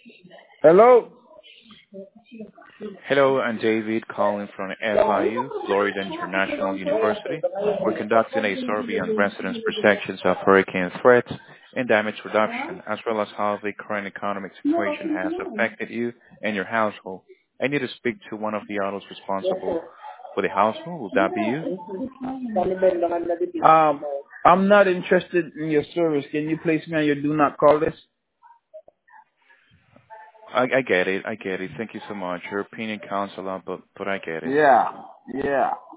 Hello? Hello, I'm David calling from FIU, Florida International University. We're conducting a survey on residents' perceptions of hurricane threats and damage reduction, as well as how the current economic situation has affected you and your household. I need to speak to one of the adults responsible for the household. Will that be you? Um, I'm not interested in your service. Can you place me on your do not call list? I get it. I get it. Thank you so much. Your opinion counts a lot, but I get it. Yeah, yeah.